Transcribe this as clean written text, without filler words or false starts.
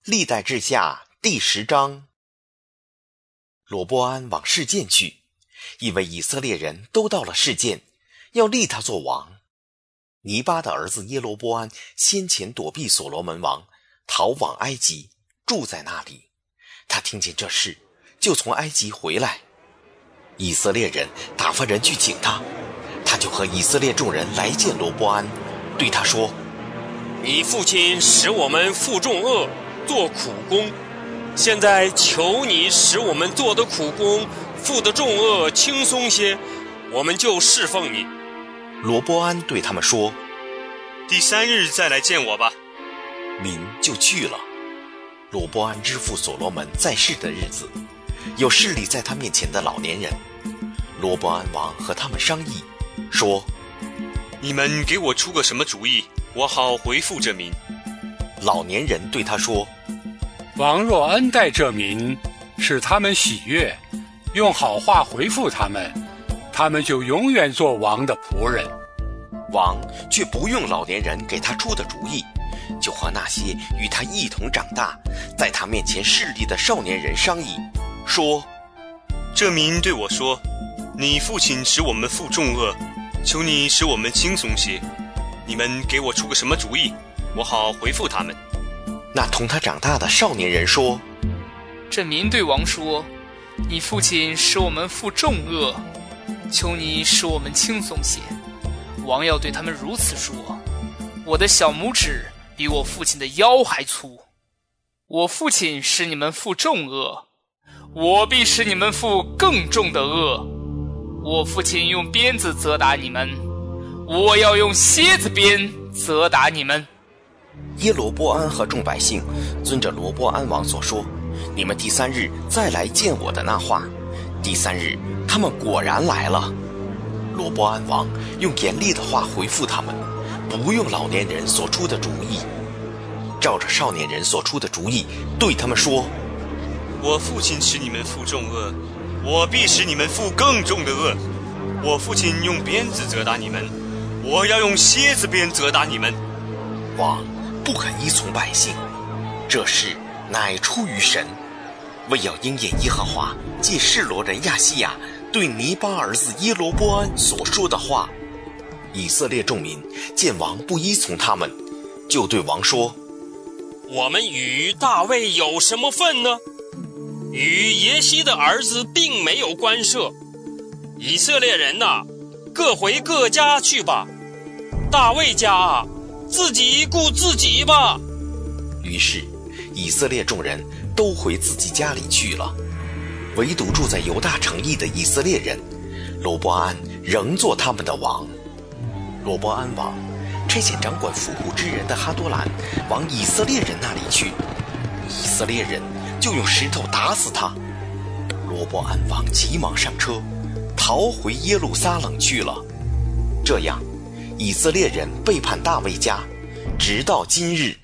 历代志下第10章。罗波安往示剑去，因为以色列人都到了示剑，要立他做王。尼巴的儿子耶罗波安先前躲避所罗门王，逃往埃及，住在那里。他听见这事，就从埃及回来。以色列人打发人去请他，他就和以色列众人来见罗波安，对他说： 你父亲使我们负重恶，做苦工，现在求你使我们做的苦工负的重恶轻松些，我们就侍奉你。 罗波安对他们说： 第3日再来见我吧。 民就去了。罗波安之父所罗门在世的日子，有势力在他面前的老年人。罗波安王和他们商议，说： 你们给我出个什么主意，我好回复这民。 老年人对他说： 王若恩待这民，使他们喜悦，用好话回复他们，他们就永远做王的仆人。 王却不用老年人给他出的主意，就和那些与他一同长大，在他面前势力的少年人商议，说： 这民对我说，你父亲使我们负重恶，求你使我们轻松些，你们给我出个什么主意，我好回复他们。 那同他长大的少年人说： 这民对王说，你父亲使我们负重恶，求你使我们轻松些。王要对他们如此说：我的小拇指比我父亲的腰还粗，我父亲使你们负重恶，我必使你们负更重的恶。我父亲用鞭子责打你们，我要用蝎子鞭责打你们。 耶罗波安和众百姓遵着罗波安王所说，你们第3日再来见我的那话，第3日他们果然来了。罗波安王用严厉的话回复他们，不用老年人所出的主意，照着少年人所出的主意对他们说： 我父亲使你们负重恶，我必使你们负更重的恶。我父亲用鞭子责打你们，我要用蝎子鞭责打你们。 王不肯依从百姓，这事乃出于神，为要应验耶和华借示罗人亚西亚对尼巴儿子耶罗波安所说的话。以色列众民见王不依从他们，就对王说： 我们与大卫有什么份呢？与耶西的儿子并没有关涉。以色列人哪，各回各家去吧。大卫家啊，自己顾自己吧。 于是以色列众人都回自己家里去了，唯独住在犹大城邑的以色列人，罗波安仍做他们的王。罗波安王差遣掌管府库之人的哈多兰往以色列人那里去，以色列人就用石头打死他。罗波安王急忙上车，逃回耶路撒冷去了。这样以色列人背叛大卫家，直到今日。